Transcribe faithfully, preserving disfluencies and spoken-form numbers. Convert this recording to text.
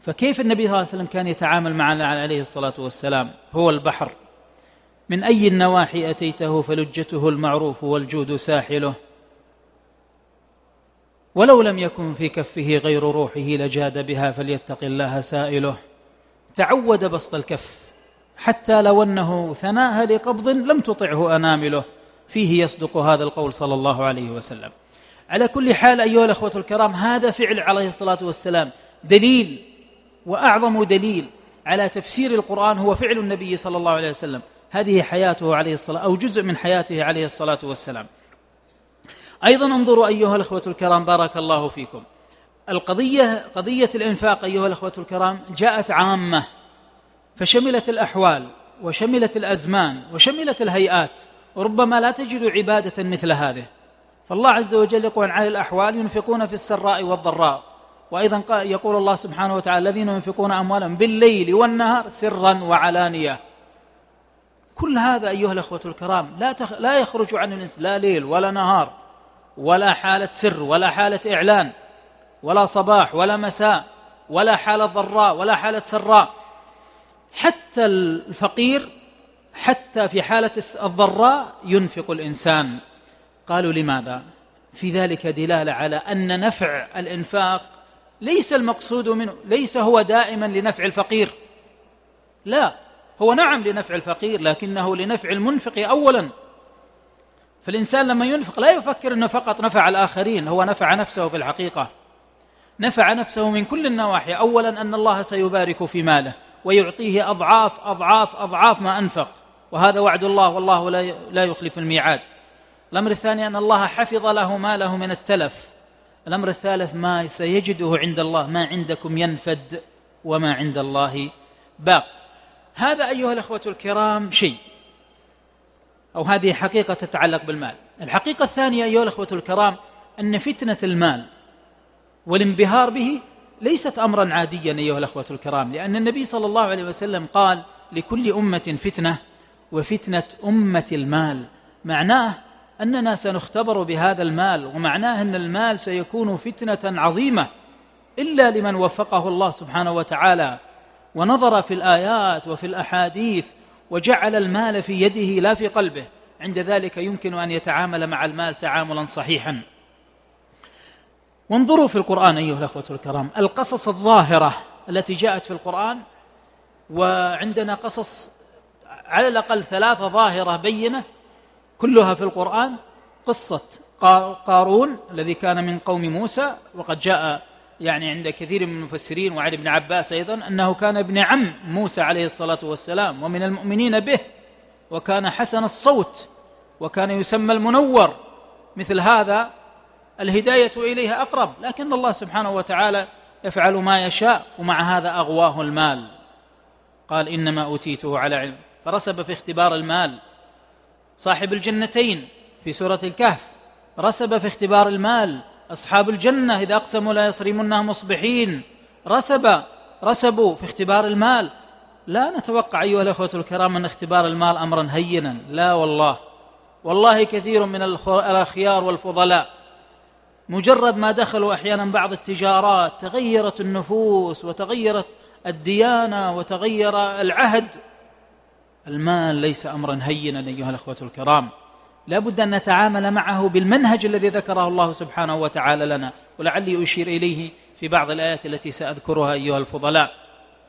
فكيف النبي صلى الله عليه وسلم كان يتعامل معنا عليه الصلاة والسلام؟ هو البحر، من أي النواحي أتيته فلجته المعروف والجود ساحله، ولو لم يكن في كفه غير روحه لجاد بها فليتق الله سائله. تعود بسط الكف حتى لو أنه ثناها لقبض لم تطعه أنامله، فيه يصدق هذا القول صلى الله عليه وسلم. على كل حال أيها الأخوة الكرام، هذا فعل عليه الصلاة والسلام دليل، وأعظم دليل على تفسير القرآن هو فعل النبي صلى الله عليه وسلم. هذه حياته عليه الصلاة أو جزء من حياته عليه الصلاة والسلام. أيضا انظروا أيها الأخوة الكرام بارك الله فيكم، القضية قضية الإنفاق أيها الأخوة الكرام جاءت عامة، فشملت الأحوال وشملت الأزمان وشملت الهيئات، وربما لا تجد عبادة مثل هذه. فالله عز وجل يقول عن الأحوال ينفقون في السراء والضراء، وأيضا يقول الله سبحانه وتعالى الذين ينفقون أموالهم بالليل والنهار سرا وعلانية. كل هذا أيها الأخوة الكرام لا, تخ... لا يخرج عن الإنسان، لا ليل ولا نهار ولا حالة سر ولا حالة إعلان ولا صباح ولا مساء ولا حالة ضراء ولا حالة سراء. حتى الفقير حتى في حالة الضراء ينفق الإنسان. قالوا لماذا؟ في ذلك دلالة على أن نفع الإنفاق ليس المقصود منه، ليس هو دائما لنفع الفقير، لا، هو نعم لنفع الفقير لكنه لنفع المنفق أولا. فالإنسان لما ينفق لا يفكر أنه فقط نفع الآخرين، هو نفع نفسه في الحقيقة، نفع نفسه من كل النواحي. أولا أن الله سيبارك في ماله ويعطيه أضعاف أضعاف أضعاف ما أنفق، وهذا وعد الله والله لا يخلف الميعاد. الأمر الثاني أن الله حفظ له ماله من التلف. الأمر الثالث ما سيجده عند الله، ما عندكم ينفد وما عند الله باق. هذا أيها الأخوة الكرام شيء، أو هذه حقيقة تتعلق بالمال. الحقيقة الثانية أيها الأخوة الكرام أن فتنة المال والانبهار به ليست أمرا عاديا أيها الأخوة الكرام، لأن النبي صلى الله عليه وسلم قال لكل أمة فتنة وفتنة أمة المال. معناه أننا سنختبر بهذا المال، ومعناه أن المال سيكون فتنة عظيمة إلا لمن وفقه الله سبحانه وتعالى ونظر في الآيات وفي الأحاديث وجعل المال في يده لا في قلبه. عند ذلك يمكن أن يتعامل مع المال تعاملا صحيحا. وانظروا في القرآن أيها الأخوة الكرام القصص الظاهرة التي جاءت في القرآن، وعندنا قصص على الأقل ثلاثة ظاهرة بينة كلها في القرآن. قصة قارون الذي كان من قوم موسى، وقد جاء يعني عند كثير من المفسرين وعن ابن عباس أيضا أنه كان ابن عم موسى عليه الصلاة والسلام ومن المؤمنين به، وكان حسن الصوت وكان يسمى المنور. مثل هذا الهداية إليه أقرب، لكن الله سبحانه وتعالى يفعل ما يشاء، ومع هذا أغواه المال. قال إنما أوتيته على علم، فرسب في اختبار المال. صاحب الجنتين في سورة الكهف رسب في اختبار المال. أصحاب الجنة إذا أقسموا لا يصرمونها مصبحين، رسب رسبوا في اختبار المال. لا نتوقع أيها الأخوة الكرام أن اختبار المال أمرا هينا، لا والله، والله كثير من الأخيار والفضلاء مجرد ما دخلوا أحيانا بعض التجارات تغيرت النفوس وتغيرت الديانة وتغير العهد. المال ليس أمرا هينا أيها الأخوة الكرام، لا بد أن نتعامل معه بالمنهج الذي ذكره الله سبحانه وتعالى لنا، ولعلي أشير إليه في بعض الآيات التي سأذكرها أيها الفضلاء.